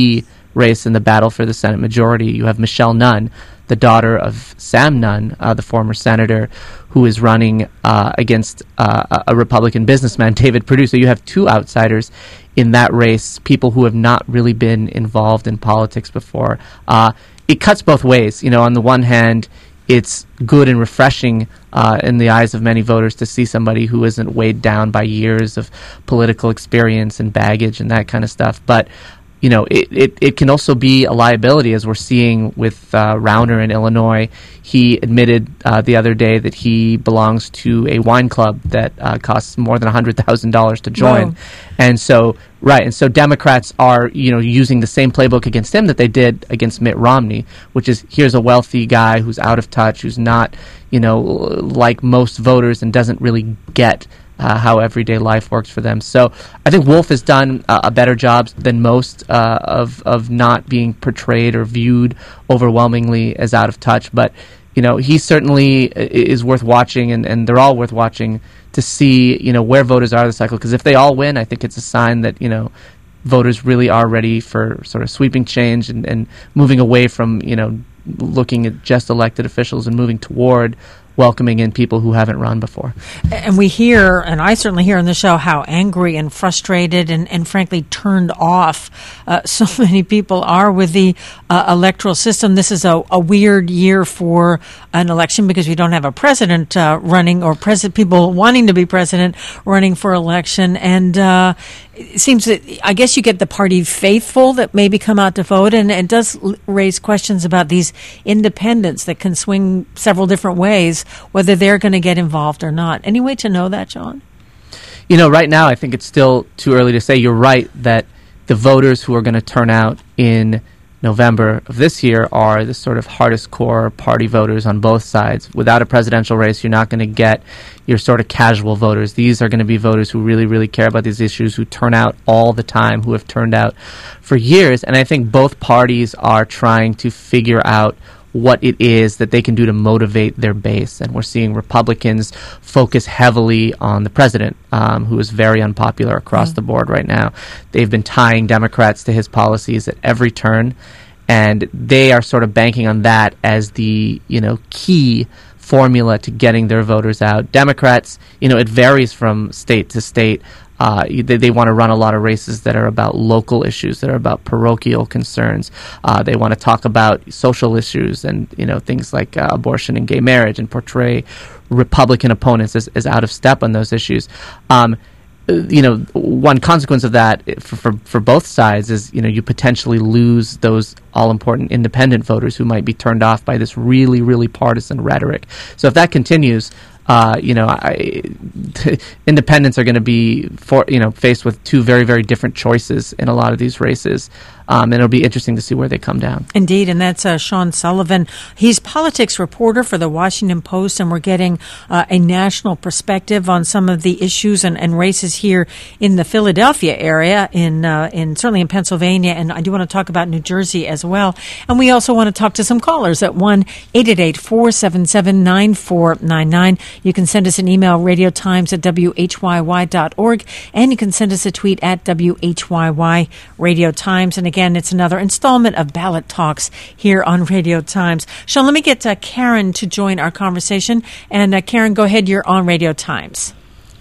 [SPEAKER 15] race in the battle for the Senate majority. You have Michelle Nunn, the daughter of Sam Nunn, uh, the former senator, who is running uh, against uh, a Republican businessman, David Perdue. So you have two outsiders in that race, people who have not really been involved in politics before. Uh, it cuts both ways. You know, on the one hand, it's good and refreshing uh, in the eyes of many voters to see somebody who isn't weighed down by years of political experience and baggage and that kind of stuff. But you know, it, it, it can also be a liability, as we're seeing with uh, Rauner in Illinois. He admitted uh, the other day that he belongs to a wine club that uh, costs more than one hundred thousand dollars to join.
[SPEAKER 1] Whoa.
[SPEAKER 15] And so, right, and so Democrats are, you know, using the same playbook against him that they did against Mitt Romney, which is, here's a wealthy guy who's out of touch, who's not, you know, like most voters and doesn't really get Uh, how everyday life works for them. So I think Wolf has done uh, a better job than most uh, of of not being portrayed or viewed overwhelmingly as out of touch. But, you know, he certainly is worth watching, and, and they're all worth watching to see, you know, where voters are this cycle. Because if they all win, I think it's a sign that, you know, voters really are ready for sort of sweeping change and, and moving away from, you know, looking at just elected officials and moving toward welcoming in people who haven't run before.
[SPEAKER 1] And we hear, and I certainly hear on the show, how angry and frustrated and, and frankly turned off uh, so many people are with the uh, electoral system. This is a, a weird year for an election because we don't have a president uh, running, or president people wanting to be president running for election. And uh, it seems that, I guess you get the party faithful that maybe come out to vote, and it does l- raise questions about these independents that can swing several different ways, whether they're going to get involved or not. Any way to know that, John?
[SPEAKER 15] You know, right now I think it's still too early to say. You're right that the voters who are going to turn out in November of this year are the sort of hardest core party voters on both sides. Without a presidential race, you're not going to get your sort of casual voters. These are going to be voters who really, really care about these issues, who turn out all the time, who have turned out for years. And I think both parties are trying to figure out what it is that they can do to motivate their base. And we're seeing Republicans focus heavily on the president, um, who is very unpopular across mm. the board right now. They've been tying Democrats to his policies at every turn, and they are sort of banking on that as the, you know, key formula to getting their voters out. Democrats, you know, it varies from state to state. Uh, they, they want to run a lot of races that are about local issues, that are about parochial concerns. Uh, they want to talk about social issues and, you know, things like uh, abortion and gay marriage, and portray Republican opponents as, as out of step on those issues. Um, you know, one consequence of that for, for for both sides is, you know, you potentially lose those all-important independent voters who might be turned off by this really, really partisan rhetoric. So if that continues, Uh, you know, I, independents are going to be, for, you know, faced with two very, very different choices in a lot of these races. Um, and it'll be interesting to see where they come down.
[SPEAKER 1] Indeed, and that's uh, Sean Sullivan. He's politics reporter for the Washington Post, and we're getting uh, a national perspective on some of the issues and, and races here in the Philadelphia area, in uh, in certainly in Pennsylvania, and I do want to talk about New Jersey as well. And we also want to talk to some callers at one eight eight eight, four seven seven, nine four nine nine. You can send us an email, radiotimes at w h y y dot org, and you can send us a tweet at W H Y Y Radio Times. And again, it's another installment of Ballot Talks here on Radio Times. Sean, let me get uh, Karen to join our conversation. And uh, Karen, go ahead. You're on Radio Times.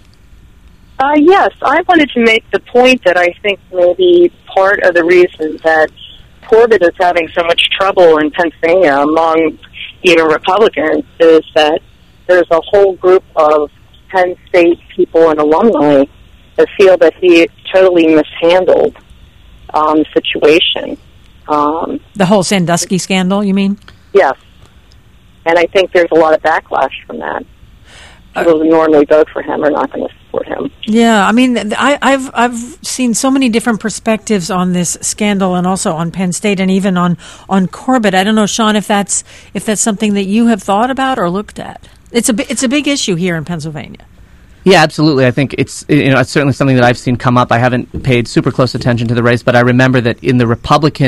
[SPEAKER 16] Uh, yes, I wanted to make the point that I think may be part of the reason that Corbett is having so much trouble in Pennsylvania among even Republicans is that there's a whole group of Penn State people and alumni that feel that he totally mishandled um, the situation. Um,
[SPEAKER 1] the whole Sandusky scandal, you mean?
[SPEAKER 16] Yes. And I think there's a lot of backlash from that. People who normally vote for him are not going to support him.
[SPEAKER 1] Yeah, I mean, I, I've I've seen so many different perspectives on this scandal, and also on Penn State, and even on, on Corbett. I don't know, Sean, if that's if that's something that you have thought about or looked at. It's a it's a big issue here in Pennsylvania.
[SPEAKER 15] Yeah, absolutely. I think it's, you know, it's certainly something that I've seen come up. I haven't paid super close attention to the race, but I remember that in the Republican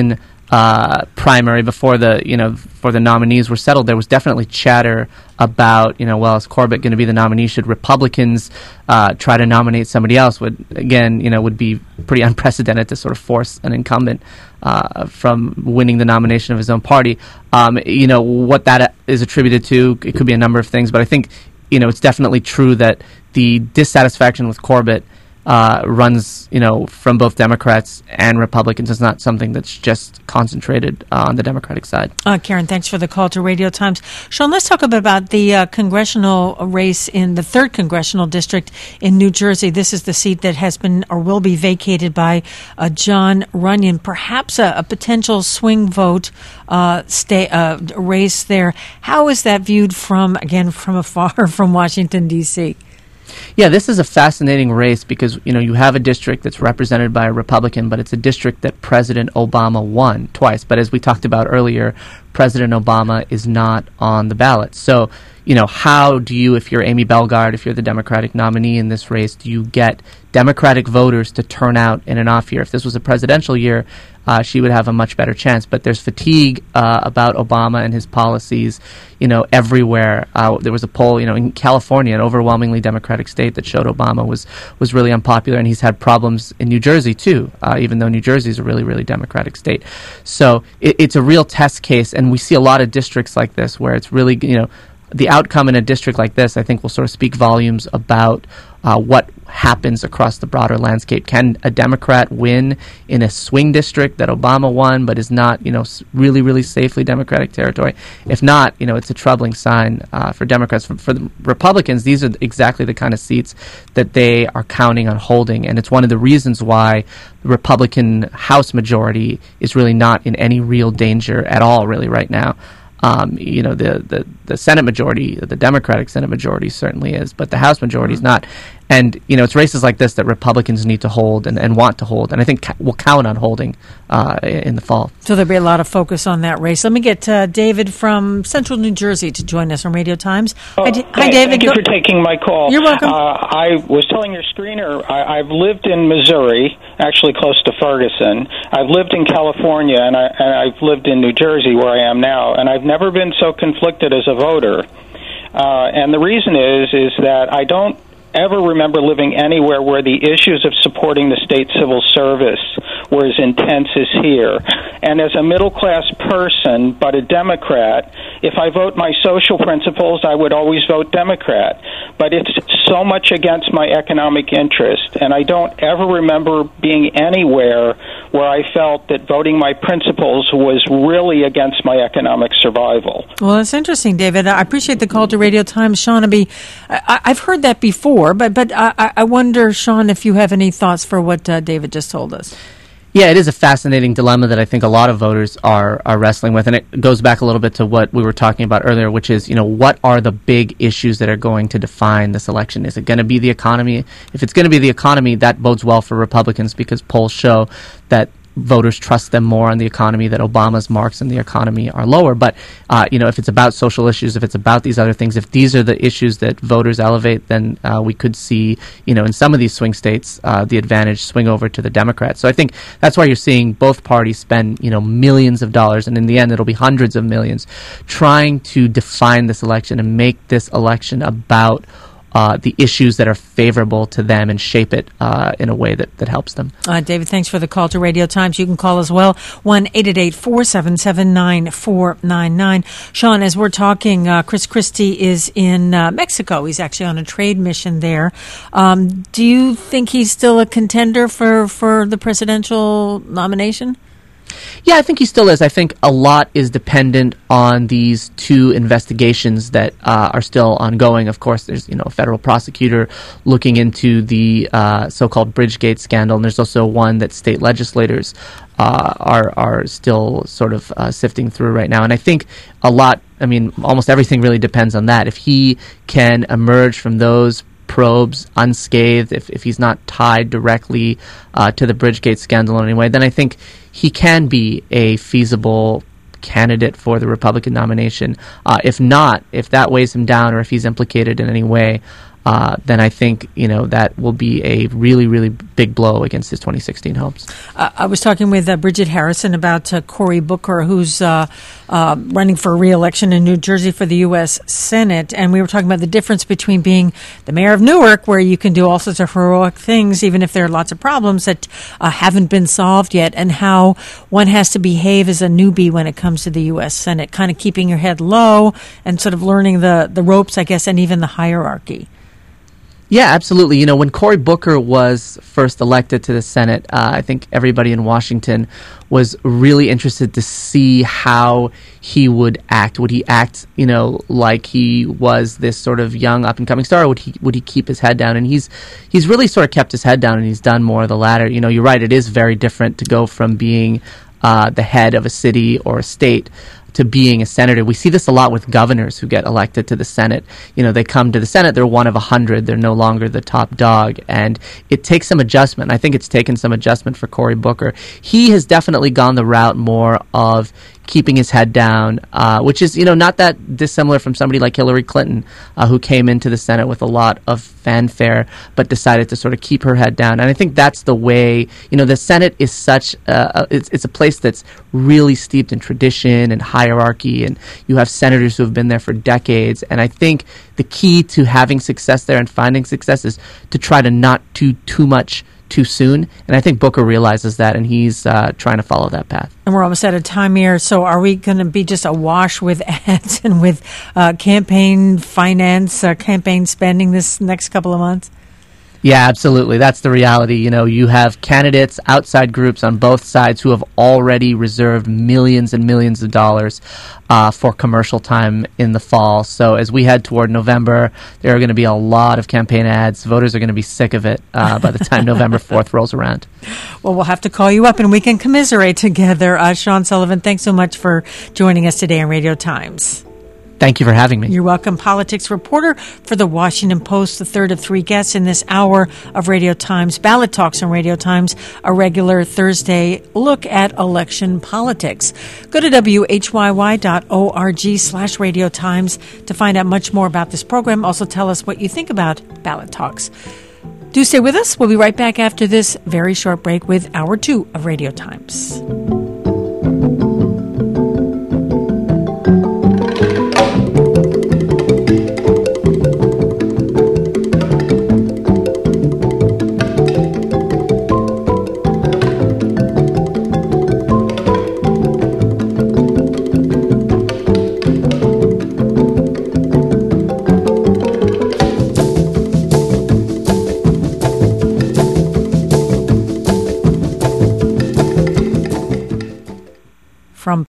[SPEAKER 15] uh, primary, before the you know before the nominees were settled, there was definitely chatter about, you know, well, is Corbett going to be the nominee? Should Republicans uh, try to nominate somebody else? Would again, you know, would be pretty unprecedented to sort of force an incumbent uh, from winning the nomination of his own party. Um, you know, what that is attributed to, it could be a number of things, but I think, you know, it's definitely true that the dissatisfaction with Corbett Uh, runs, you know, from both Democrats and Republicans. It's not something that's just concentrated uh, on the Democratic side.
[SPEAKER 1] Uh, Karen, thanks for the call to Radio Times. Sean, let's talk a bit about the uh, congressional race in the third congressional district in New Jersey. This is the seat that has been or will be vacated by uh, Jon Runyan. Perhaps a, a potential swing vote uh, stay, uh, race there. How is that viewed from, again, from afar from Washington, D C?
[SPEAKER 15] Yeah, this is a fascinating race because, you know, you have a district that's represented by a Republican, but it's a district that President Obama won twice. But as we talked about earlier, President Obama is not on the ballot. So, you know, how do you, if you're Amy Belgard, if you're the Democratic nominee in this race, do you get Democratic voters to turn out in an off year? If this was a presidential year, uh, she would have a much better chance. But there's fatigue uh, about Obama and his policies, you know, everywhere. Uh, there was a poll, you know, in California, an overwhelmingly Democratic state, that showed Obama was, was really unpopular, and he's had problems in New Jersey, too, uh, even though New Jersey is a really, really Democratic state. So it, it's a real test case, and we see a lot of districts like this where it's really, you know, the outcome in a district like this, I think, will sort of speak volumes about uh, what happens across the broader landscape. Can a Democrat win in a swing district that Obama won, but is not, you know, really, really safely Democratic territory? If not, you know, it's a troubling sign uh, for Democrats. For, for the Republicans, these are exactly the kind of seats that they are counting on holding, and it's one of the reasons why the Republican House majority is really not in any real danger at all, really, right now. Um, you know, the, the, the Senate majority, the Democratic Senate majority certainly is, but the House majority is not. And, you know, it's races like this that Republicans need to hold and, and want to hold, and I think ca- will count on holding uh, in the fall.
[SPEAKER 1] So there'll be a lot of focus on that race. Let me get uh, David from Central New Jersey to join us on Radio Times.
[SPEAKER 17] Oh,
[SPEAKER 1] Hi, D-
[SPEAKER 17] hi,
[SPEAKER 1] Hi, David.
[SPEAKER 17] Thank you
[SPEAKER 1] Go-
[SPEAKER 17] for taking my call.
[SPEAKER 1] You're welcome.
[SPEAKER 17] Uh, I was telling your screener, I, I've lived in Missouri, actually close to Ferguson. I've lived in California, and, I, and I've lived in New Jersey, where I am now, and I've never been so conflicted as a voter. Uh, and the reason is, is that I don't ever remember living anywhere where the issues of supporting the state civil service were as intense as here. And as a middle-class person, but a Democrat, if I vote my social principles, I would always vote Democrat. But it's so much against my economic interest, and I don't ever remember being anywhere where I felt that voting my principles was really against my economic survival.
[SPEAKER 1] Well, that's interesting, David. I appreciate the call to Radio Times. Sean, I, I've heard that before, but but I, I wonder, Sean, if you have any thoughts for what uh, David just told us.
[SPEAKER 15] Yeah, it is a fascinating dilemma that I think a lot of voters are, are wrestling with, and it goes back a little bit to what we were talking about earlier, which is, you know, what are the big issues that are going to define this election? Is it going to be the economy? If it's going to be the economy, that bodes well for Republicans because polls show that voters trust them more on the economy, that Obama's marks on the economy are lower. But, uh, you know, if it's about social issues, if it's about these other things, if these are the issues that voters elevate, then uh, we could see, you know, in some of these swing states, uh, the advantage swing over to the Democrats. So I think that's why you're seeing both parties spend, you know, millions of dollars, and in the end it'll be hundreds of millions, trying to define this election and make this election about Uh, the issues that are favorable to them and shape it uh, in a way that, that helps them.
[SPEAKER 1] Uh, David, thanks for the call to Radio Times. You can call as well, one eight eight eight, four seven seven, nine four nine nine. Sean, as we're talking, uh, Chris Christie is in uh, Mexico. He's actually on a trade mission there. Um, do you think he's still a contender for, for the presidential nomination?
[SPEAKER 15] Yeah, I think he still is. I think a lot is dependent on these two investigations that uh, are still ongoing. Of course, there's, you know, a federal prosecutor looking into the uh, so-called Bridgegate scandal, and there's also one that state legislators uh, are are still sort of uh, sifting through right now. And I think a lot, I mean, almost everything really depends on that. If he can emerge from those probes unscathed, if, if he's not tied directly uh, to the Bridgegate scandal in any way, then I think he can be a feasible candidate for the Republican nomination. Uh, if not, if that weighs him down or if he's implicated in any way, uh, then I think, you know, that will be a really, really big blow against his twenty sixteen hopes.
[SPEAKER 1] Uh, I was talking with uh, Bridget Harrison about uh, Cory Booker, who's uh, uh, running for re-election in New Jersey for the U S Senate, and we were talking about the difference between being the mayor of Newark, where you can do all sorts of heroic things, even if there are lots of problems that uh, haven't been solved yet, and how one has to behave as a newbie when it comes to the U S Senate, kind of keeping your head low and sort of learning the, the ropes, I guess, and even the hierarchy.
[SPEAKER 15] Yeah, absolutely. You know, when Cory Booker was first elected to the Senate, uh, I think everybody in Washington was really interested to see how he would act. Would he act, you know, like he was this sort of young up-and-coming star? Would he would he keep his head down? And he's he's really sort of kept his head down, and he's done more of the latter. You know, you're right. It is very different to go from being uh, the head of a city or a state to being a senator. We see this a lot with governors who get elected to the Senate. You know, they come to the Senate, they're one of a hundred, they're no longer the top dog, and it takes some adjustment. I think it's taken some adjustment for Cory Booker. He has definitely gone the route more of keeping his head down, uh, which is, you know, not that dissimilar from somebody like Hillary Clinton, uh, who came into the Senate with a lot of fanfare, but decided to sort of keep her head down. And I think that's the way, you know, the Senate is such, uh, it's, it's a place that's really steeped in tradition and hierarchy, and you have senators who have been there for decades. And I think the key to having success there and finding success is to try to not do too much too soon, and I think Booker realizes that, and he's uh, trying to follow that path.
[SPEAKER 1] And we're almost out of time here, so are we going to be just awash with ads and with uh, campaign finance, uh, campaign spending this next couple of months?
[SPEAKER 15] Yeah, absolutely. That's the reality. You know, you have candidates, outside groups on both sides who have already reserved millions and millions of dollars uh, for commercial time in the fall. So as we head toward November, there are going to be a lot of campaign ads. Voters are going to be sick of it uh, by the time November fourth rolls around.
[SPEAKER 1] Well, we'll have to call you up and we can commiserate together. Uh, Sean Sullivan, thanks so much for joining us today on Radio Times.
[SPEAKER 15] Thank you for having me.
[SPEAKER 1] You're welcome. Politics reporter for the Washington Post, the third of three guests in this hour of Radio Times Ballot Talks on Radio Times, a regular Thursday look at election politics. Go to W H Y Y dot org slash Radio Times to find out much more about this program. Also tell us what you think about Ballot Talks. Do stay with us. We'll be right back after this very short break with hour two of Radio Times. From